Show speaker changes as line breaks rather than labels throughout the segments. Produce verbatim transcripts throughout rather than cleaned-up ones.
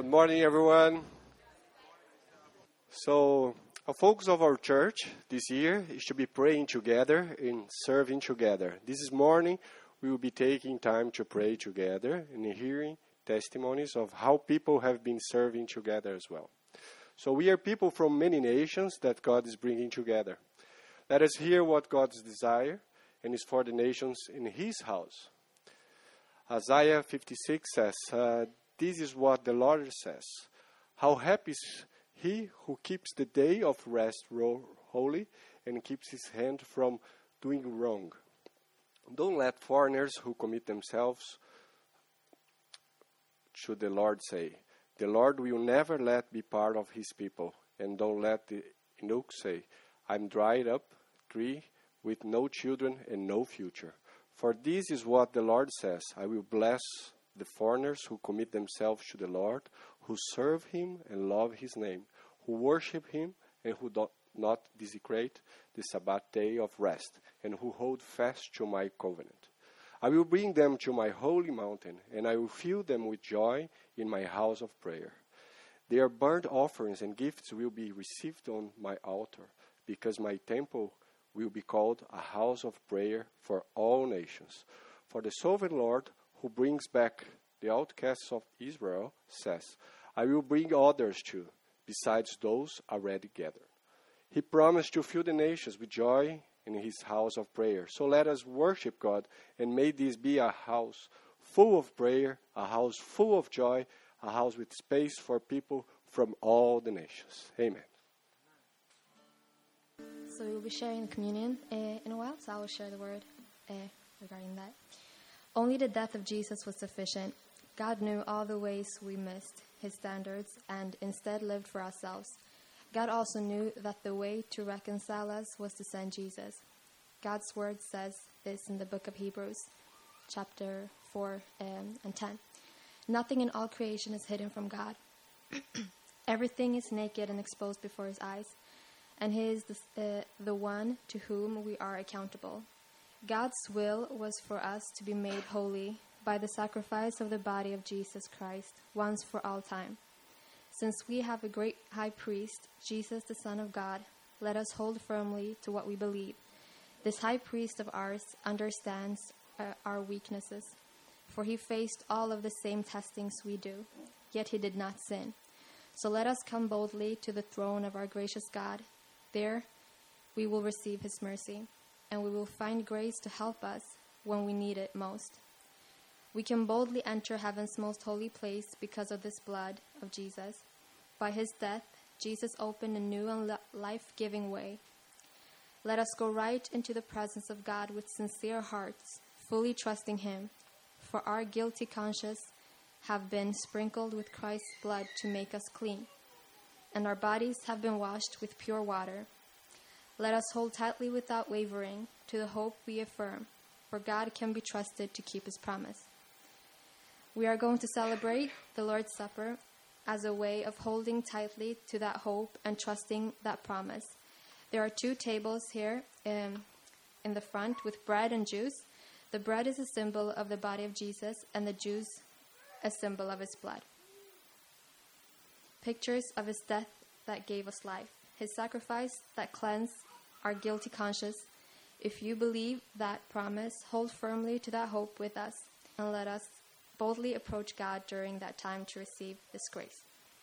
Good morning, everyone. So, a focus of our church this year is to be praying together and serving together. This morning, we will be taking time to pray together and hearing testimonies of how people have been serving together as well. So, we are people from many nations that God is bringing together. Let us hear what God's desire and is for the nations in His house. Isaiah fifty-six says, uh, this is what the Lord says. How happy is he who keeps the day of rest ro- holy and keeps his hand from doing wrong. Don't let foreigners who commit themselves, should the Lord say. The Lord will never let be part of his people. And don't let the eunuch say, I'm dried up tree with no children and no future. For this is what the Lord says, I will bless the foreigners who commit themselves to the Lord, who serve him and love his name, who worship him and who do not desecrate the Sabbath day of rest, and who hold fast to my covenant. I will bring them to my holy mountain, and I will fill them with joy in my house of prayer. Their burnt offerings and gifts will be received on my altar, because my temple will be called a house of prayer for all nations. For the sovereign Lord, who brings back the outcasts of Israel, says, I will bring others too, besides those already gathered. He promised to fill the nations with joy in his house of prayer. So let us worship God, and may this be a house full of prayer, a house full of joy, a house with space for people from all the nations. Amen.
So we'll be sharing communion uh, in a while, so I will share the word uh, regarding that. Only the death of Jesus was sufficient. God knew all the ways we missed his standards and instead lived for ourselves. God also knew that the way to reconcile us was to send Jesus. God's word says this in the book of Hebrews, chapter four um, and ten. Nothing in all creation is hidden from God. Everything is naked and exposed before his eyes, and he is the, uh, the one to whom we are accountable. God's will was for us to be made holy by the sacrifice of the body of Jesus Christ, once for all time. Since we have a great high priest, Jesus, the Son of God, let us hold firmly to what we believe. This high priest of ours understands uh, our weaknesses, for he faced all of the same testings we do, yet he did not sin. So let us come boldly to the throne of our gracious God. There we will receive his mercy, and we will find grace to help us when we need it most. We can boldly enter heaven's most holy place because of this blood of Jesus. By his death, Jesus opened a new and life-giving way. Let us go right into the presence of God with sincere hearts, fully trusting him, for our guilty consciences have been sprinkled with Christ's blood to make us clean, and our bodies have been washed with pure water. Let us hold tightly without wavering to the hope we affirm, for God can be trusted to keep his promise. We are going to celebrate the Lord's Supper as a way of holding tightly to that hope and trusting that promise. There are two tables here um, in the front with bread and juice. The bread is a symbol of the body of Jesus, and the juice a symbol of his blood. Pictures of his death that gave us life, his sacrifice that cleansed our guilty conscience. If you believe that promise, hold firmly to that hope with us, and let us boldly approach God during that time to receive this grace.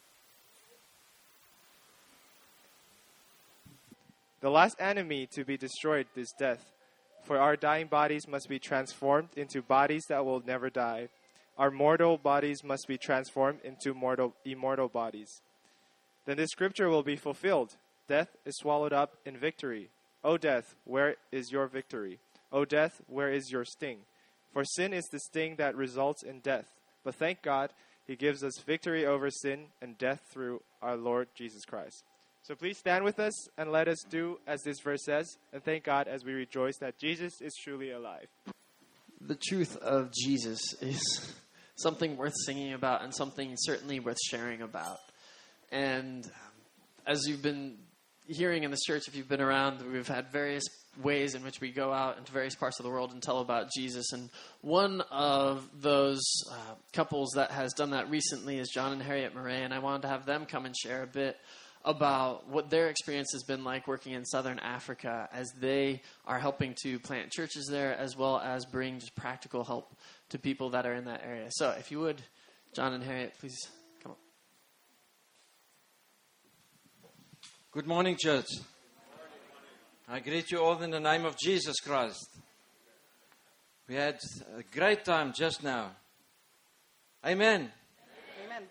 The last enemy to be destroyed is death, for our dying bodies must be transformed into bodies that will never die. Our mortal bodies must be transformed into mortal, immortal bodies. Then the scripture will be fulfilled. Death is swallowed up in victory. O death, where is your victory? O death, where is your sting? For sin is the sting that results in death. But thank God, he gives us victory over sin and death through our Lord Jesus Christ. So please stand with us and let us do as this verse says, and thank God as we rejoice that Jesus is truly alive.
The truth of Jesus is something worth singing about and something certainly worth sharing about. And as you've been hearing in this church, if you've been around, we've had various ways in which we go out into various parts of the world and tell about Jesus. And one of those uh, couples that has done that recently is John and Harriet Murray, and I wanted to have them come and share a bit about what their experience has been like working in Southern Africa as they are helping to plant churches there, as well as bring just practical help to people that are in that area. So if you would, John and Harriet, please come on.
Good morning, church. I greet you all in the name of Jesus Christ. We had a great time just now. Amen.
Amen.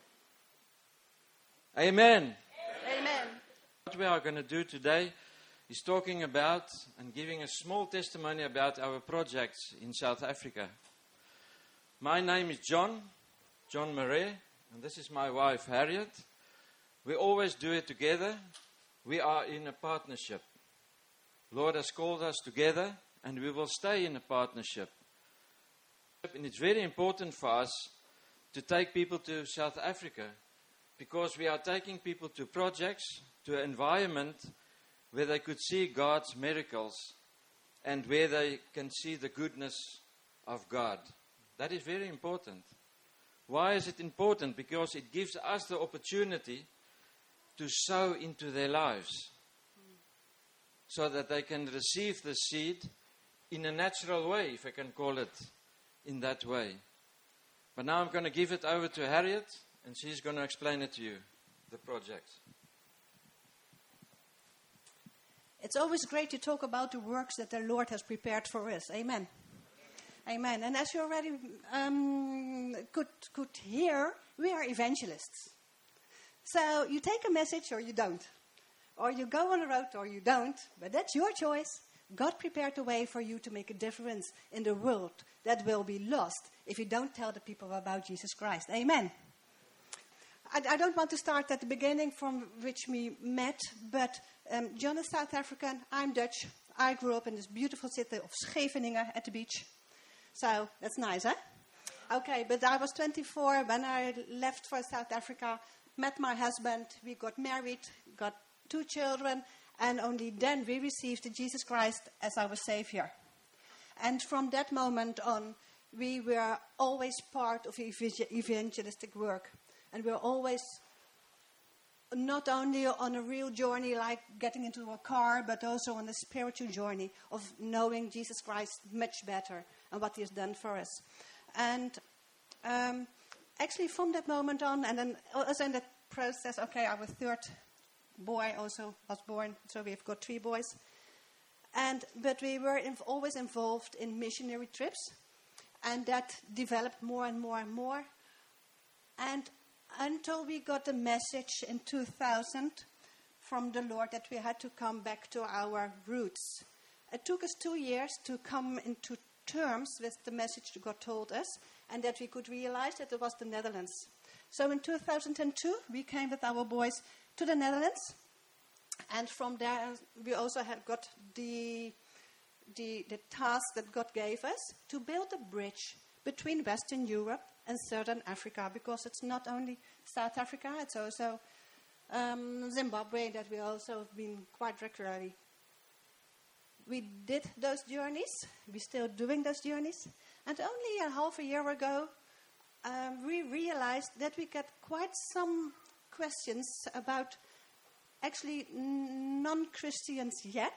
Amen.
Amen.
What we are going to do today is talking about and giving a small testimony about our projects in South Africa. My name is John, John Murray, and this is my wife, Harriet. We always do it together. We are in a partnership. Lord has called us together, and we will stay in a partnership. And it's very important for us to take people to South Africa, because we are taking people to projects, to an environment where they could see God's miracles and where they can see the goodness of God. That is very important. Why is it important? Because it gives us the opportunity to sow into their lives so that they can receive the seed in a natural way, if I can call it in that way. But now I'm going to give it over to Harriet, and she's going to explain it to you, the project.
It's always great to talk about the works that the Lord has prepared for us. Amen. Amen. And as you already um, could, could hear, we are evangelists. So you take a message or you don't. Or you go on the road or you don't. But that's your choice. God prepared a way for you to make a difference in the world that will be lost if you don't tell the people about Jesus Christ. Amen. I, I don't want to start at the beginning from which we met, but um, John is South African, I'm Dutch. I grew up in this beautiful city of Scheveningen at the beach. So that's nice, huh? Okay, but I was twenty-four when I left for South Africa, met my husband, we got married, got two children, and only then we received Jesus Christ as our Savior. And from that moment on, we were always part of evangelistic work. And we were always not only on a real journey like getting into a car, but also on a spiritual journey of knowing Jesus Christ much better and what He has done for us. And um, actually from that moment on, and then also in that process, okay, our third boy also was born, so we've got three boys. And but we were inv- always involved in missionary trips, and that developed more and more and more. And until we got a message in two thousand from the Lord that we had to come back to our roots. It took us two years to come into terms with the message that God told us, and that we could realize that it was the Netherlands. So in two thousand two, we came with our boys to the Netherlands. And from there, we also had got the, the, the task that God gave us to build a bridge between Western Europe and Southern Africa, because it's not only South Africa, it's also um, Zimbabwe that we also have been quite regularly. We did those journeys, we're still doing those journeys, and only a half a year ago, um, we realized that we got quite some questions about actually non-Christians yet.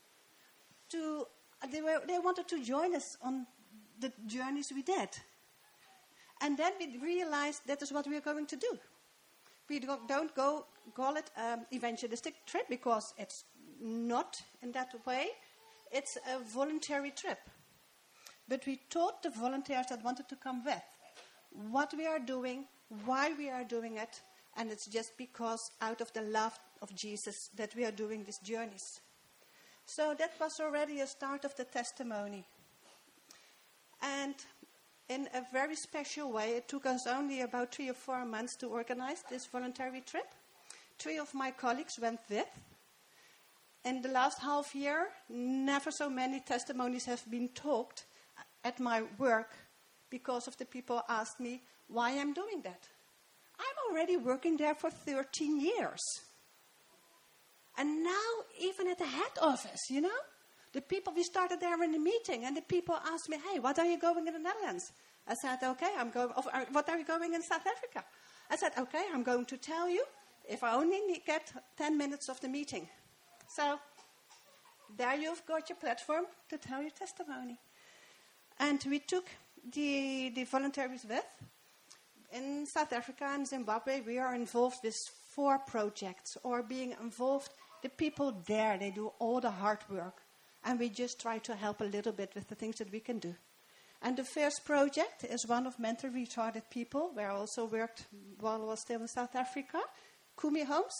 To they were they wanted to join us on the journeys we did. And then we realized that is what we are going to do. We don't, don't go call it an evangelistic trip, because it's not in that way. It's a voluntary trip. But we taught the volunteers that wanted to come with what we are doing, why we are doing it, and it's just because out of the love of Jesus that we are doing these journeys. So that was already a start of the testimony. And in a very special way, it took us only about three or four months to organize this voluntary trip. Three of my colleagues went with. In the last half year, never so many testimonies have been talked at my work, because of the people asked me why I'm doing that. I'm already working there for thirteen years. And now, even at the head office, you know, the people, we started there in the meeting, and the people asked me, hey, what are you going in the Netherlands? I said, okay, I'm going, of, uh, what are you going in South Africa? I said, okay, I'm going to tell you if I only need, get ten minutes of the meeting. So, there you've got your platform to tell your testimony. And we took the, the volunteers with. In South Africa and Zimbabwe, we are involved with four projects, or being involved, the people there, they do all the hard work. And we just try to help a little bit with the things that we can do. And the first project is one of mentally retarded people, where I also worked while I was still in South Africa, Kumi Homes.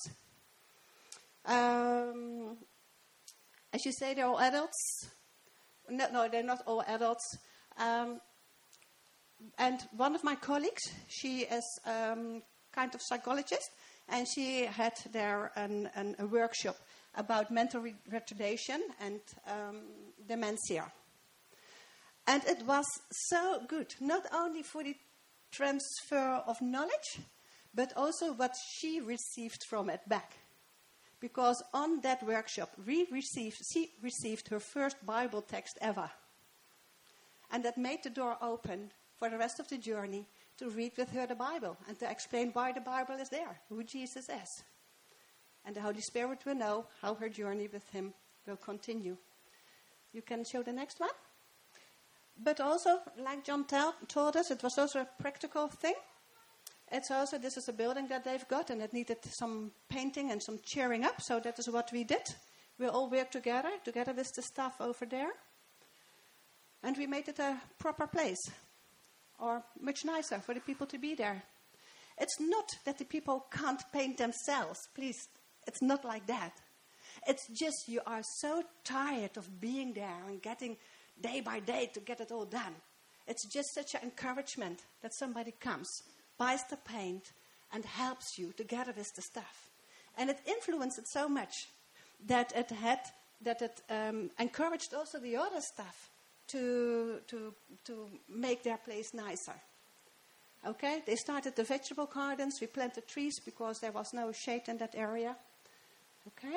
Um, as you say, they're all adults. No, no, they're not all adults. Um, and one of my colleagues, she is um, kind of psychologist, and she had there an, an, a workshop about mental re- retardation and um, dementia. And it was so good, not only for the transfer of knowledge, but also what she received from it back. Because on that workshop, we received, she received her first Bible text ever. And that made the door open for the rest of the journey to read with her the Bible and to explain why the Bible is there, who Jesus is. And the Holy Spirit will know how her journey with him will continue. You can show the next one. But also, like John tell, told us, it was also a practical thing. It's also, this is a building that they've got, and it needed some painting and some cheering up, so that is what we did. We all worked together, together with the staff over there. And we made it a proper place, or much nicer for the people to be there. It's not that the people can't paint themselves, please. It's not like that. It's just you are so tired of being there and getting day by day to get it all done. It's just such an encouragement that somebody comes, buys the paint, and helps you together with the stuff. And it influenced it so much that it had that it um, encouraged also the other staff to to to make their place nicer. Okay, they started the vegetable gardens. We planted trees because there was no shade in that area. Okay,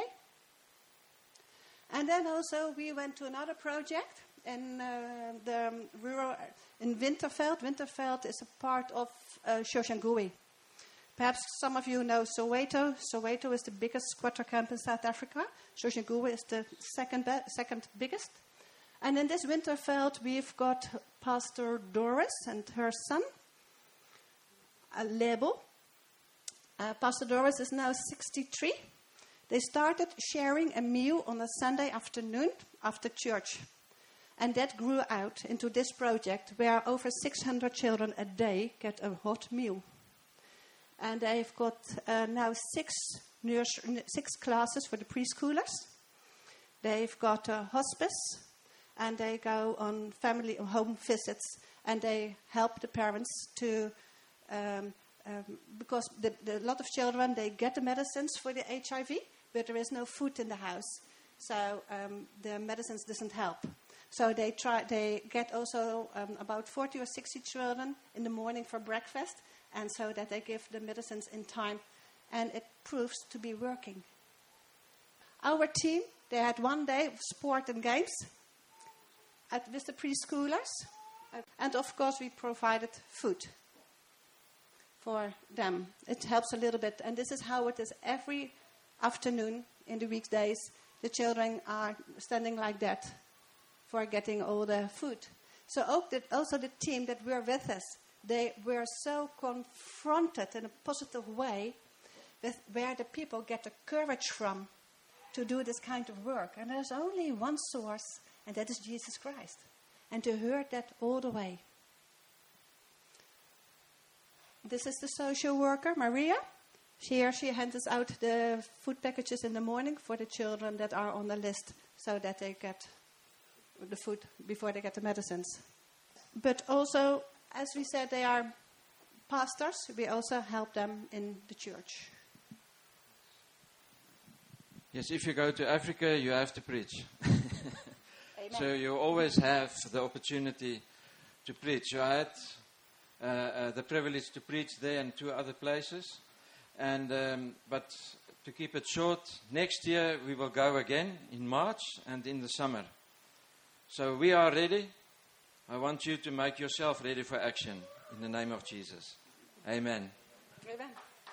and then also we went to another project in uh, the rural in Winterveld. Winterveld is a part of uh, Soshanguve. Perhaps some of you know Soweto. Soweto is the biggest squatter camp in South Africa. Soshanguve is the second be- second biggest. And in this Winterveld, we've got Pastor Doris and her son, uh, Lebo. Uh, Pastor Doris is now sixty-three. They started sharing a meal on a Sunday afternoon after church. And that grew out into this project where over six hundred children a day get a hot meal. And they've got uh, now six, nurse- six classes for the preschoolers. They've got a hospice. And they go on family home visits, and they help the parents to, um, um, because the, the, a lot of children, they get the medicines for the H I V, but there is no food in the house. So um, the medicines doesn't help. So they try. They get also um, about forty or sixty children in the morning for breakfast, and so that they give the medicines in time, and it proves to be working. Our team, they had one day of sport and games at, with the preschoolers, and of course we provided food for them. It helps a little bit, and this is how it is every afternoon in the weekdays. The children are standing like that for getting all the food. So also the team that were with us, they were so confronted in a positive way with where the people get the courage from to do this kind of work. And there's only one source, and that is Jesus Christ. And to hear that all the way. This is the social worker, Maria. Here she hands out the food packages in the morning for the children that are on the list so that they get the food before they get the medicines. But also, as we said, they are pastors. We also help them in the church.
Yes, if you go to Africa, you have to preach. So you always have the opportunity to preach. I had uh, uh, the privilege to preach there and two other places. And um, but to keep it short, next year we will go again in March and in the summer. So we are ready. I want you to make yourself ready for action in the name of Jesus. Amen.
Amen.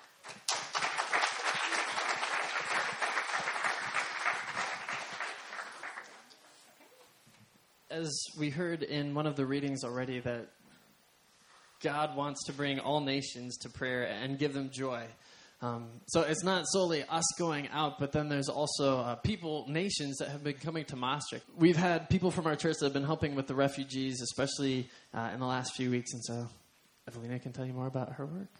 As we heard in one of the readings already, that God wants to bring all nations to prayer and give them joy. Um, so it's not solely us going out, but then there's also uh, people, nations that have been coming to Maastricht. We've had people from our church that have been helping with the refugees, especially uh, in the last few weeks. And so Evelina can tell you more about her work.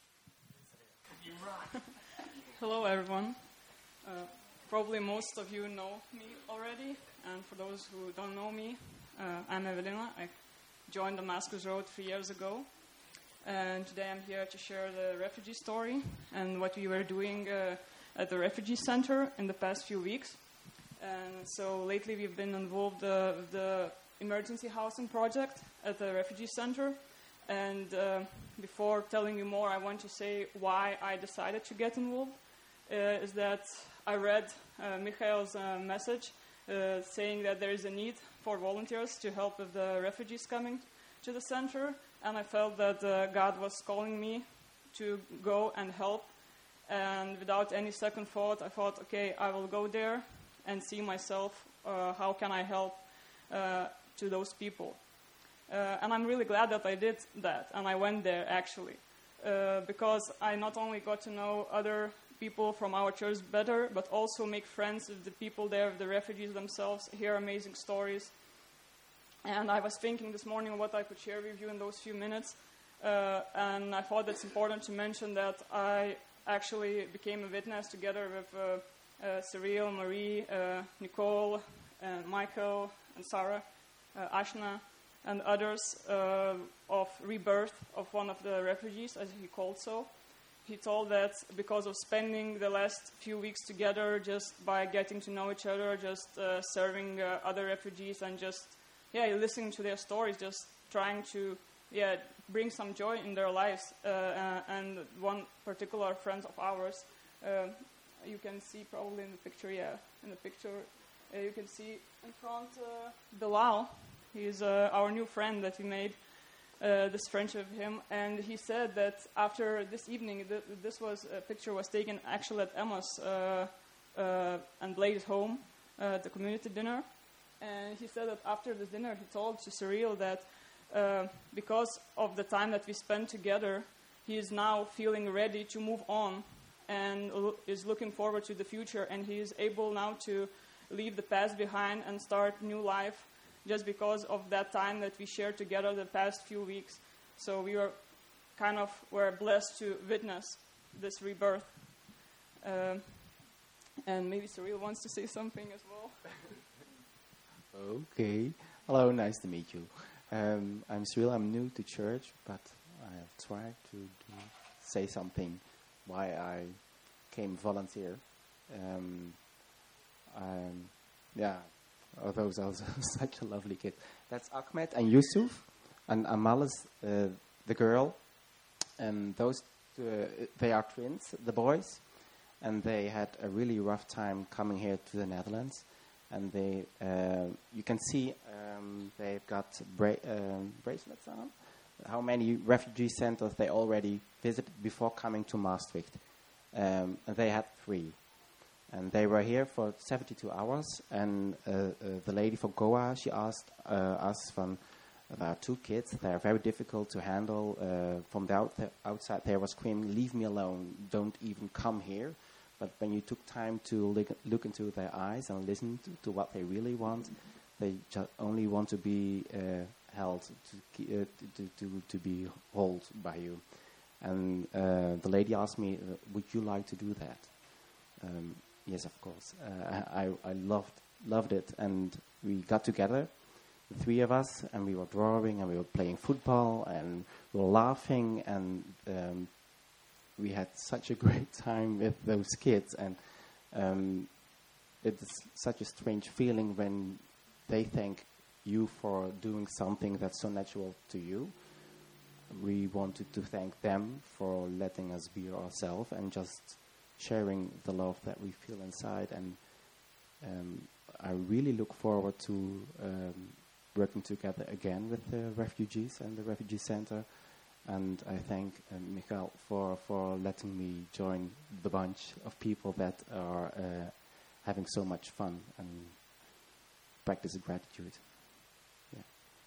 Hello, everyone. Uh, probably most of you know me already. And for those who don't know me, uh, I'm Evelina. I joined Damascus Road three years ago. And today I'm here to share the refugee story and what we were doing uh, at the refugee center in the past few weeks. And so lately we've been involved uh, with the emergency housing project at the refugee center. And uh, before telling you more, I want to say why I decided to get involved. Uh, is that I read uh, Michael's uh, message uh, saying that there is a need for volunteers to help with the refugees coming to the center. And I felt that uh, God was calling me to go and help. And without any second thought, I thought, okay, I will go there and see myself uh, how can I help uh, to those people. Uh, and I'm really glad that I did that, and I went there actually, uh, because I not only got to know other people from our church better, but also make friends with the people there, the refugees themselves, hear amazing stories. And I was thinking this morning what I could share with you in those few minutes. Uh, and I thought it's important to mention that I actually became a witness together with uh, uh, Cyril, Marie, uh, Nicole, and Michael, and Sarah, uh, Ashna, and others uh, of rebirth of one of the refugees, as he called so. He told that because of spending the last few weeks together, just by getting to know each other, just uh, serving uh, other refugees and just yeah, listening to their stories, just trying to yeah bring some joy in their lives. Uh, uh, and one particular friend of ours, uh, you can see probably in the picture, yeah, in the picture, uh, you can see in front uh, Bilal. He's uh, our new friend that we made uh, this friendship with him. And he said that after this evening, th- this was a picture was taken actually at Emma's uh, uh, and Blade's home, uh, at the community dinner. And he said that after the dinner, he told to Cyril that uh, because of the time that we spent together, he is now feeling ready to move on and l- is looking forward to the future. And he is able now to leave the past behind and start new life just because of that time that we shared together the past few weeks. So we were kind of were blessed to witness this rebirth. Um, and maybe Cyril wants to say something as well.
Okay. Hello, nice to meet you. Um, I'm Cyril. I'm new to church, but I have tried to do, say something why I came volunteer. Um, I'm, yeah, oh, those are such a lovely kid. That's Ahmed and Yusuf, and Amal is uh, the girl. And those, uh, they are twins, the boys, and they had a really rough time coming here to the Netherlands. And they, uh, you can see um, they've got bra- um, bracelets on. How many refugee centers they already visited before coming to Maastricht. Um, and they had three. And they were here for seventy-two hours. And uh, uh, the lady from Goa, she asked uh, us from, there are two kids. They are very difficult to handle. Uh, from the out- outside, they were screaming, "Leave me alone. Don't even come here." But when you took time to look, look into their eyes and listen to, to what they really want, they just only want to be uh, held, to, uh, to, to, to be held by you. And uh, the lady asked me, uh, would you like to do that? Um, yes, of course. Uh, I, I loved, loved it. And we got together, the three of us, and we were drawing, and we were playing football, and we were laughing, and um, we had such a great time with those kids, and um, it's such a strange feeling when they thank you for doing something that's so natural to you. We wanted to thank them for letting us be ourselves and just sharing the love that we feel inside. And um, I really look forward to um, working together again with the refugees and the refugee center. And I thank um, Michael for, for letting me join the bunch of people that are uh, having so much fun and practice gratitude. Yeah.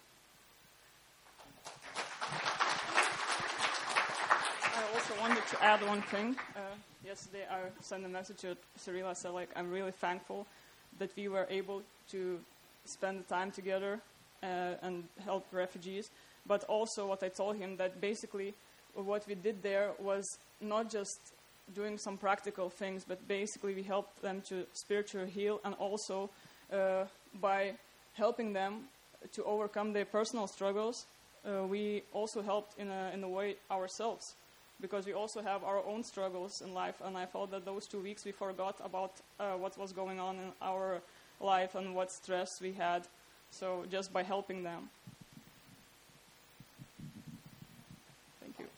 I also wanted to add one thing. Uh, yesterday I sent a message to Cyril. I said, like, I'm really thankful that we were able to spend the time together uh, and help refugees. But also what I told him, that basically what we did there was not just doing some practical things, but basically we helped them to spiritually heal, and also uh, by helping them to overcome their personal struggles, uh, we also helped in a, in a way ourselves, because we also have our own struggles in life. And I felt that those two weeks we forgot about uh, what was going on in our life and what stress we had. So just by helping them. Thank you.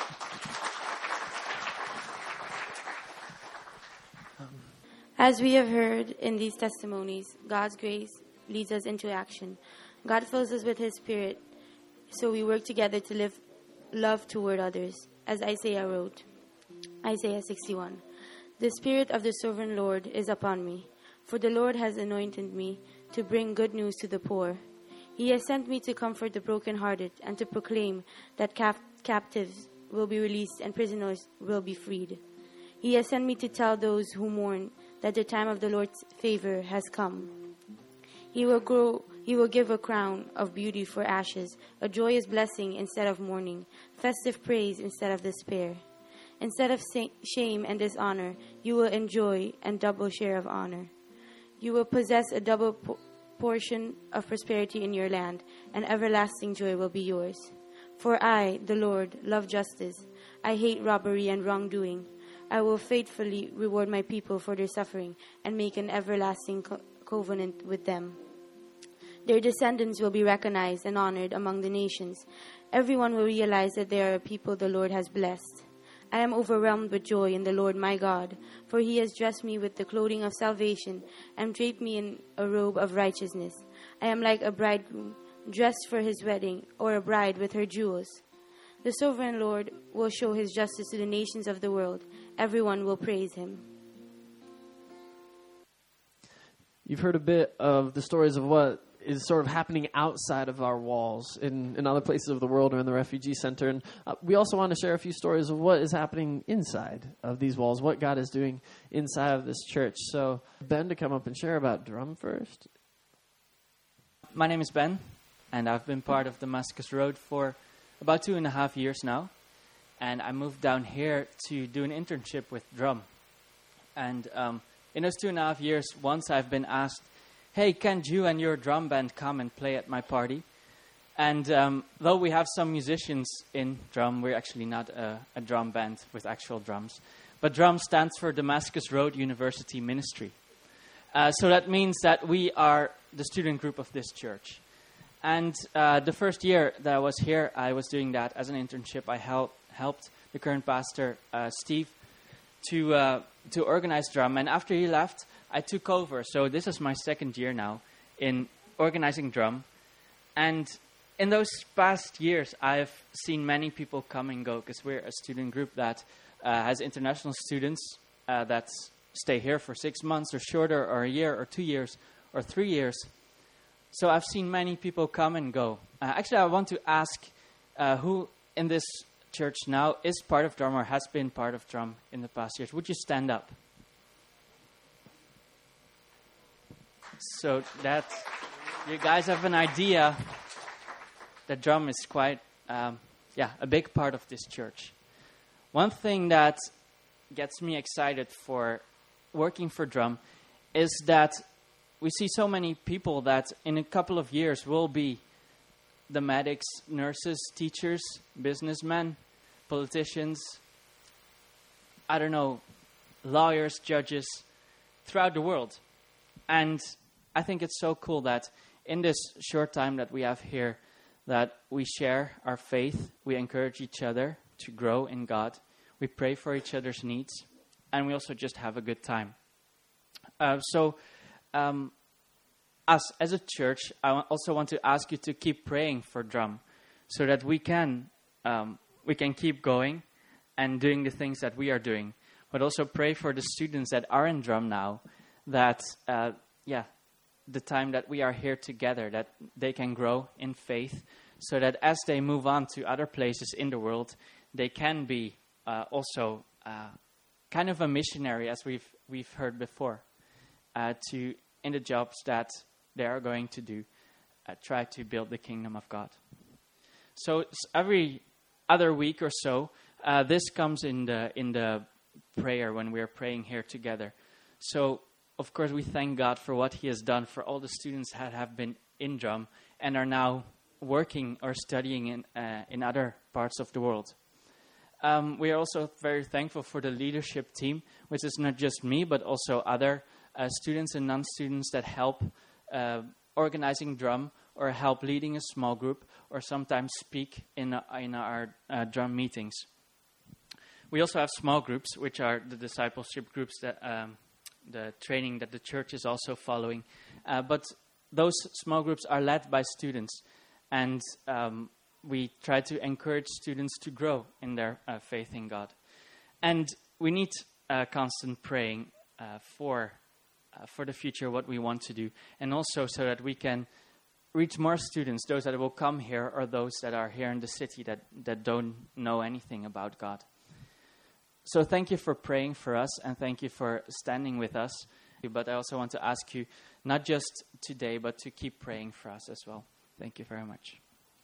As we have heard in these testimonies, God's grace leads us into action. God fills us with His Spirit, so we work together to live love toward others. As Isaiah wrote, Isaiah sixty-one, "The Spirit of the Sovereign Lord is upon me, for the Lord has anointed me to bring good news to the poor. He has sent me to comfort the brokenhearted and to proclaim that cap- captives will be released and prisoners will be freed. He has sent me to tell those who mourn that the time of the Lord's favor has come. He will grow, he will give a crown of beauty for ashes, a joyous blessing instead of mourning, festive praise instead of despair. Instead of sa- shame and dishonor, you will enjoy a double share of honor. You will possess a double po- portion of prosperity in your land, and everlasting joy will be yours. For I, the Lord, love justice. I hate robbery and wrongdoing. I will faithfully reward my people for their suffering and make an everlasting co- covenant with them. Their descendants will be recognized and honored among the nations. Everyone will realize that they are a people the Lord has blessed. I am overwhelmed with joy in the Lord my God, for He has dressed me with the clothing of salvation and draped me in a robe of righteousness. I am like a bridegroom dressed for his wedding, or a bride with her jewels. The sovereign Lord will show His justice to the nations of the world. Everyone will praise Him."
You've heard a bit of the stories of what is sort of happening outside of our walls in, in other places of the world or in the refugee center. And uh, we also want to share a few stories of what is happening inside of these walls, what God is doing inside of this church. So Ben, to come up and share about Drum first.
My name is Ben, and I've been part of Damascus Road for about two and a half years now. And I moved down here to do an internship with Drum. And um, in those two and a half years, once I've been asked, "Hey, can't you and your drum band come and play at my party?" And um, though we have some musicians in Drum, we're actually not a, a drum band with actual drums. But Drum stands for Damascus Road University Ministry. Uh, so that means that we are the student group of this church. And uh, the first year that I was here, I was doing that as an internship. I help, helped the current pastor, uh, Steve, to uh, to organize Drum. And after he left, I took over. So this is my second year now in organizing Drum. And in those past years, I've seen many people come and go, because we're a student group that uh, has international students uh, that stay here for six months or shorter, or a year or two years or three years. So I've seen many people come and go. Uh, actually, I want to ask uh, who in this church now is part of Drum or has been part of Drum in the past years. Would you stand up? So that you guys have an idea that Drum is quite, um, yeah, a big part of this church. One thing that gets me excited for working for Drum is that we see so many people that in a couple of years will be the medics, nurses, teachers, businessmen, politicians, I don't know, lawyers, judges, throughout the world. And I think it's so cool that in this short time that we have here, that we share our faith, we encourage each other to grow in God, we pray for each other's needs, and we also just have a good time. Uh, so, um, us as a church, I also want to ask you to keep praying for Drum, so that we can um, we can keep going and doing the things that we are doing. But also pray for the students that are in Drum now, that uh, yeah, the time that we are here together, that they can grow in faith, so that as they move on to other places in the world, they can be uh, also uh, kind of a missionary, as we've we've heard before, uh, to in the jobs that they are going to do, uh, try to build the kingdom of God. So every other week or so, uh, this comes in the in the prayer when we are praying here together. So of course we thank God for what He has done for all the students that have been in Drum and are now working or studying in uh, in other parts of the world. Um, we are also very thankful for the leadership team, which is not just me, but also other uh, students and non-students that help uh, organizing Drum or help leading a small group or sometimes speak in, uh, in our uh, Drum meetings. We also have small groups, which are the discipleship groups, that um, the training that the church is also following. Uh, but those small groups are led by students, and um, we try to encourage students to grow in their uh, faith in God. And we need uh, constant praying uh, for uh, for the future, what we want to do, and also so that we can reach more students, those that will come here or those that are here in the city that, that don't know anything about God. So thank you for praying for us, and thank you for standing with us. But I also want to ask you, not just today, but to keep praying for us as well. Thank you very much.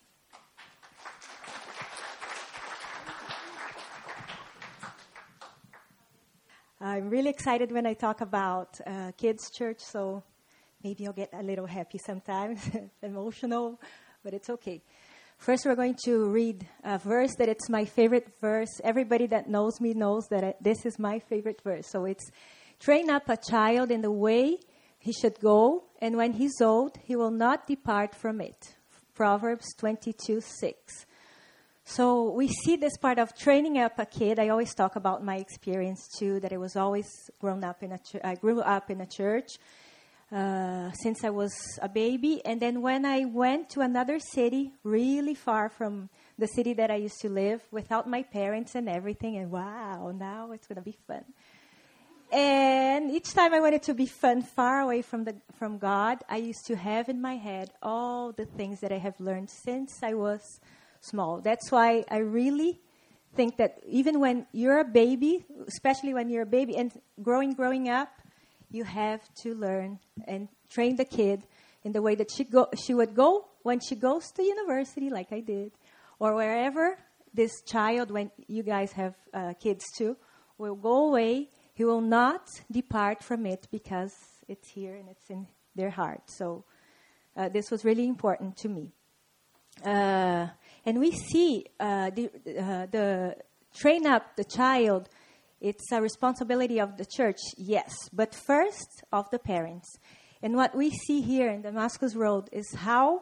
I'm really excited when I talk about uh, kids' church, so maybe I'll get a little happy sometimes, emotional, but it's okay. First, we're going to read a verse that it's my favorite verse. Everybody that knows me knows that I, this is my favorite verse. So it's, train up a child in the way he should go, and when he's old, he will not depart from it. Proverbs twenty-two six. So we see this part of training up a kid. I always talk about my experience too, that I was always grown up in a ch- I grew up in a church uh, since I was a baby. And then when I went to another city, really far from the city that I used to live, without my parents and everything, and wow, now it's going to be fun. And each time I wanted to be fun, far away from the from God, I used to have in my head all the things that I have learned since I was small. That's why I really think that even when you're a baby, especially when you're a baby and growing, growing up, you have to learn and train the kid in the way that she go. She would go when she goes to university, like I did, or wherever this child, when you guys have uh, kids too, will go away. He will not depart from it because it's here and it's in their heart. So uh, this was really important to me. Uh, and we see uh, the, uh, the train up the child. It's a responsibility of the church, yes, but first of the parents. And what we see here in Damascus Road is how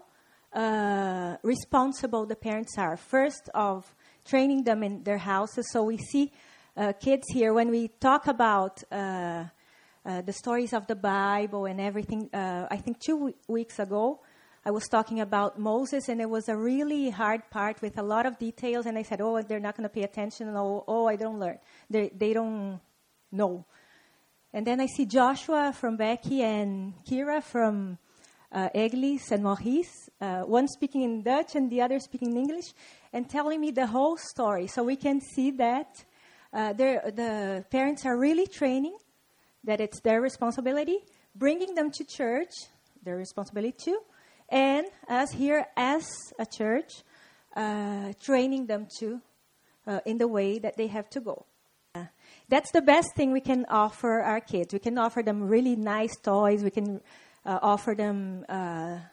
uh, responsible the parents are. First of training them in their houses. So we see uh, kids here, when we talk about uh, uh, the stories of the Bible and everything, uh, I think two w- weeks ago, I was talking about Moses, and it was a really hard part with a lot of details. And I said, oh, they're not going to pay attention. Oh, oh, I don't learn. They they don't know. And then I see Joshua from Becky and Kira from uh, Eglis and Maurice, uh, one speaking in Dutch and the other speaking in English, and telling me the whole story. So we can see that uh, the parents are really training, that it's their responsibility, bringing them to church, their responsibility too, and as here as a church, uh, training them to uh, in the way that they have to go. Uh, that's the best thing we can offer our kids. We can offer them really nice toys. We can uh, offer them uh,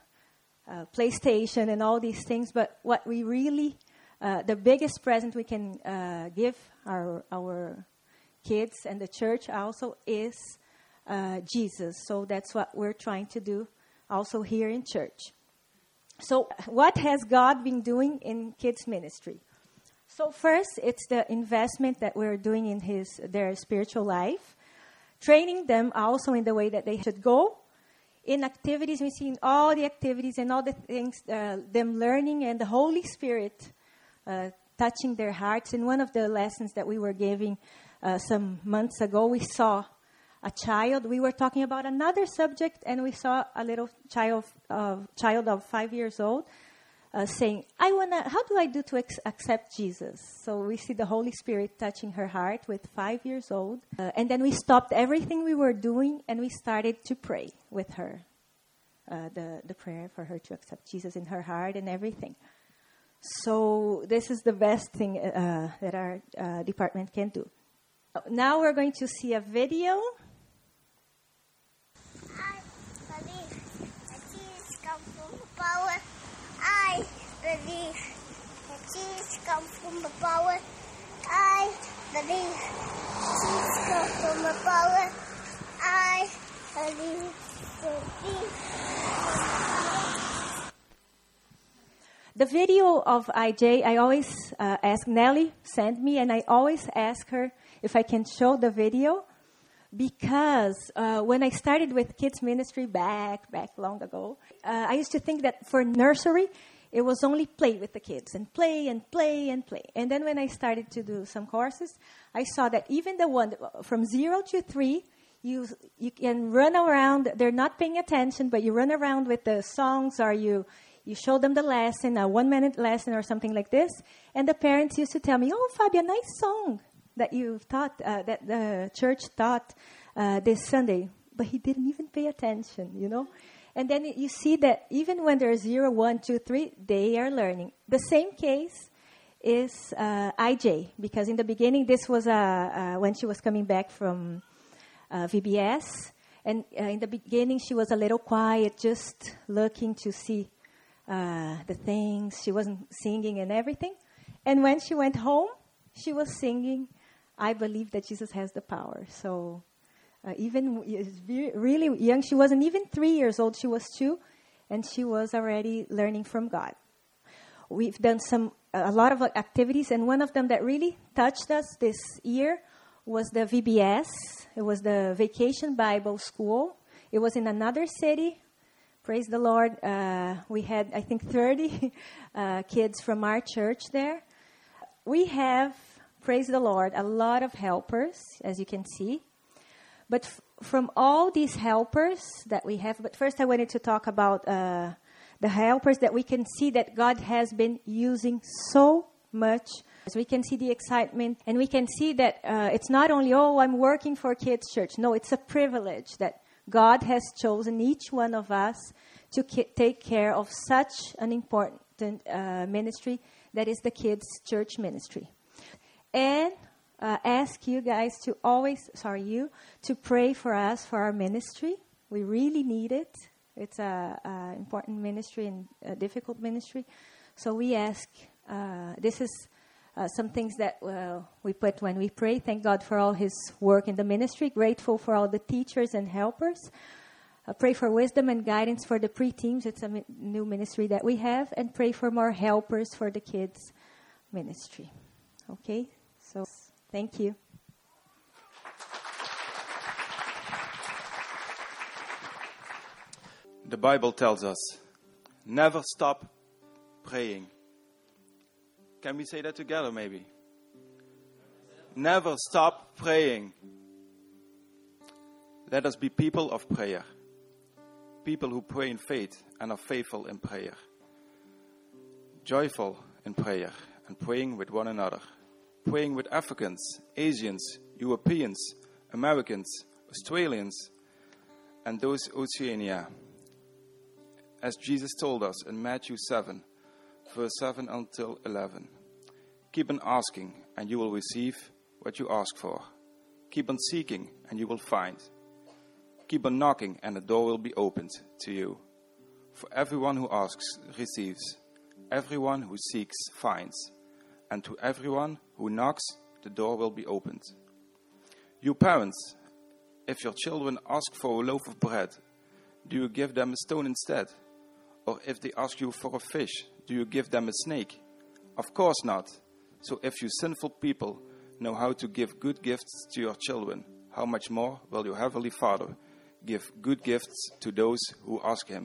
uh, PlayStation and all these things. But what we really, uh, the biggest present we can uh, give our our kids and the church also is uh, Jesus. So that's what we're trying to do also here in church. So what has God been doing in kids ministry? So first, it's the investment that we're doing in his their spiritual life, training them also in the way that they should go. In activities, we see in all the activities and all the things, uh, them learning and the Holy Spirit uh, touching their hearts. In one of the lessons that we were giving uh, some months ago, we saw a child. We were talking about another subject, and we saw a little child, uh, child of five years old uh, saying, "I wanna. How do I do to ex- accept Jesus?" So we see the Holy Spirit touching her heart with five years old, uh, and then we stopped everything we were doing, and we started to pray with her, uh, the the prayer for her to accept Jesus in her heart and everything. So this is the best thing uh, that our uh, department can do. Now we're going to see a video.
I believe that Jesus comes from above. I believe that Jesus comes from above. I believe Jesus comes from above. I believe that Jesus comes from above.
The video of I J, I always uh, ask Nellie, send me, and I always ask her if I can show the video, because uh, when I started with kids ministry back, back long ago, uh, I used to think that for nursery, it was only play with the kids, and play and play and play. And then when I started to do some courses, I saw that even the one from zero to three, you you can run around, they're not paying attention, but you run around with the songs, or you... You show them the lesson, a one-minute lesson or something like this. And the parents used to tell me, "Oh, Fabia, nice song that you've taught, uh, that the church taught uh, this Sunday." But he didn't even pay attention, you know. And then you see that even when they're zero, one, two, three, they are learning. The same case is uh, I J, because in the beginning, this was uh, uh, when she was coming back from uh, V B S. And uh, in the beginning, she was a little quiet, just looking to see Uh, the things. She wasn't singing and everything. And when she went home, she was singing, "I believe that Jesus has the power." So uh, even w- really young, she wasn't even three years old, she was two, and she was already learning from God. We've done some a lot of activities, and one of them that really touched us this year was the V B S. It was the Vacation Bible School. It was in another city. Praise the Lord. Uh, we had, I think, thirty uh, kids from our church there. We have, praise the Lord, a lot of helpers, as you can see. But f- from all these helpers that we have, but first I wanted to talk about uh, the helpers that we can see that God has been using so much. As we can see the excitement, and we can see that uh, it's not only, oh, I'm working for Kids Church. No, it's a privilege that God has chosen each one of us to ki- take care of such an important uh, ministry that is the Kids Church ministry. And uh, ask you guys to always, sorry, you, to pray for us, for our ministry. We really need it. It's an important ministry and a difficult ministry. So we ask, uh, this is uh, some things that uh, we put when we pray. Thank God for all his work in the ministry. Grateful for all the teachers and helpers. Uh, pray for wisdom and guidance for the pre-teams. It's a mi- new ministry that we have. And pray for more helpers for the kids ministry. Okay? So, thank you.
The Bible tells us, never stop praying. Can we say that together, maybe? Never stop praying. Let us be people of prayer. People who pray in faith and are faithful in prayer. Joyful in prayer and praying with one another. Praying with Africans, Asians, Europeans, Americans, Australians, and those Oceania. As Jesus told us in Matthew seven, verse seven until eleven. Keep on asking, and you will receive what you ask for. Keep on seeking, and you will find. Keep on knocking, and the door will be opened to you. For everyone who asks receives. Everyone who seeks finds. And to everyone who knocks, the door will be opened. You parents, if your children ask for a loaf of bread, do you give them a stone instead? Or if they ask you for a fish, do you give them a snake? Of course not. So if you sinful people know how to give good gifts to your children, how much more will your heavenly Father give good gifts to those who ask him?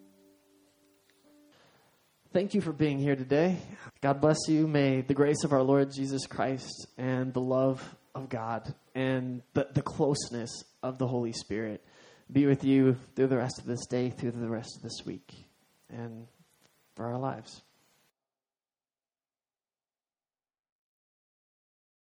Thank you for being here today. God bless you. May the grace of our Lord Jesus Christ and the love of God and the, the closeness of the Holy Spirit be with you through the rest of this day, through the rest of this week, and for our lives.